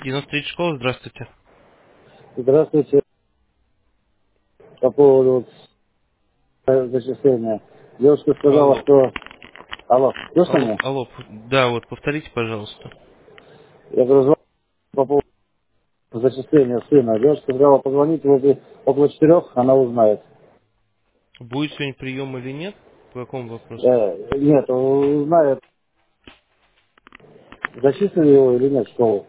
93 школа, здравствуйте. Здравствуйте. По поводу зачисления. Девушка сказала, Алло. что... Алло, слышно Алло, меня? алло. Да, вот повторите, пожалуйста. Я говорю, звоню по поводу зачисления сына. Девушка сказала, позвонить около 4, она узнает. Будет сегодня прием или нет? По какому вопросу? Нет, узнает, зачислили его или нет в школу.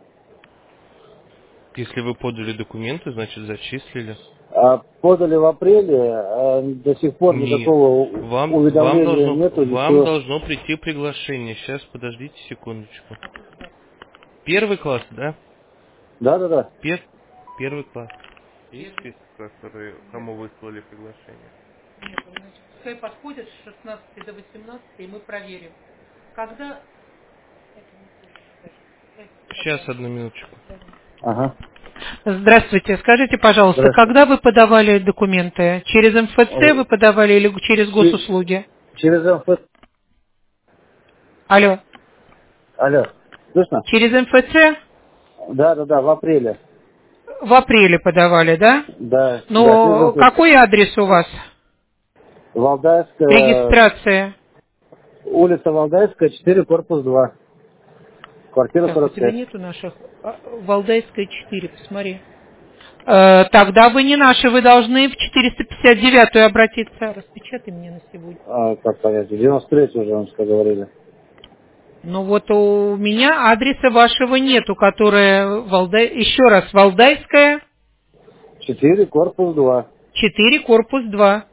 Если вы подали документы, значит зачислили. А подали в апреле, а до сих пор Нет. никакого уведомления нету, Вам ничего. должно прийти приглашение. Сейчас, подождите секундочку. Первый класс, да? Да-да-да. Первый класс. Есть список, кому выслали приглашение? Пускай подходят с 16 до 18, и мы проверим. Когда... Это не то, скажем. Сейчас, одну минуточку. Ага. Здравствуйте. Скажите, пожалуйста, Здравствуйте. когда вы подавали документы? Через МФЦ вы подавали или через Че- госуслуги? Через МФЦ. Алло. Алло, слышно? Через МФЦ Да, в апреле. в апреле подавали, да? Да, Ну, через какой адрес у вас? Валдайская, Регистрация. улица Валдайская, 4, корпус 2, квартира Так, у тебя 45. нету наших? Валдайская 4, посмотри. Тогда вы не наши, вы должны в 459-ю обратиться. Распечатай мне на сегодня. Как понять, 93 уже, вам что говорили. Ну вот у меня адреса вашего нету, которая еще раз, Валдайская, 4, корпус 2. 4, корпус 2.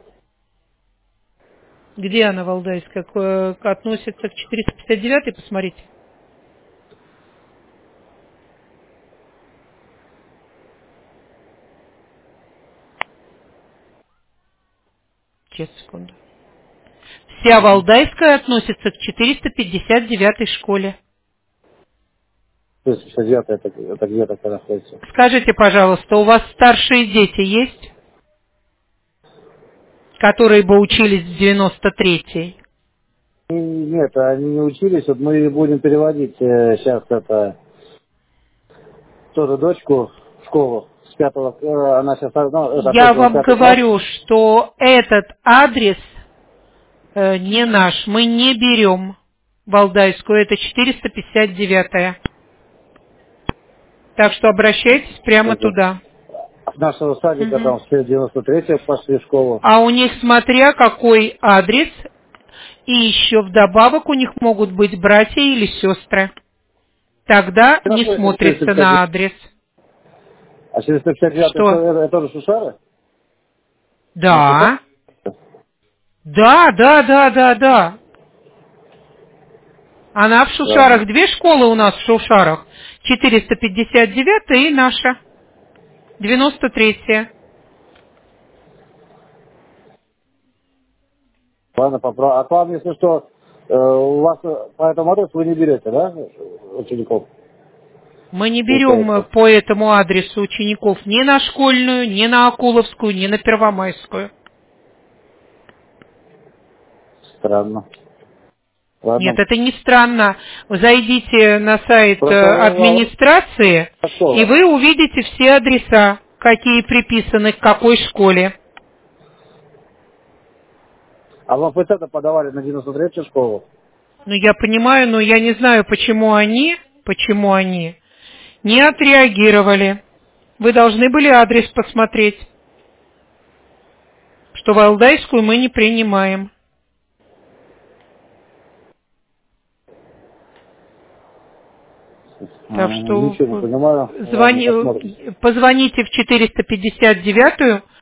Где она, Валдайская? Относится к 459-й, посмотрите. Сейчас, секунду. Вся Угу. Валдайская относится к 459-й школе. То есть 69 это где такое находится? Скажите, пожалуйста, у вас старшие дети есть, которые бы учились в 93-й? Нет, они не учились, вот мы будем переводить сейчас тоже дочку в школу с 5-го, она сейчас, это Я окончила вам 5 класс. говорю, что этот адрес не наш, мы не берем Валдайскую, это 459-я. Так что обращайтесь прямо туда. С нашего садика Мгм. там все 93 пошли в школу. А у них смотря какой адрес, и еще вдобавок у них могут быть братья или сестры. Тогда не Находится смотрится 459. на адрес. А 459 Что? это тоже Шушары? На Шушары? Да. Да. Она в Ладно. Шушарах. Две школы у нас в Шушарах. 459 и наша. 93-я. Ладно, попробуй. А к вам, если что, у вас по этому адресу вы не берете, да, учеников, Мы не берем получается? по этому адресу учеников ни на Школьную, ни на Акуловскую, ни на Первомайскую. Странно. Нет, Ладно. это не странно. Вы зайдите на сайт Просто администрации, и школа. вы увидите все адреса, какие приписаны к какой школе. А в МФЦ-то подавали на 93-ю школу? Ну, я понимаю, но я не знаю, почему они не отреагировали. Вы должны были адрес посмотреть, что Валдайскую мы не принимаем. Так что Ничего не понимаю. Ладно, посмотрим. позвоните в 459-ю,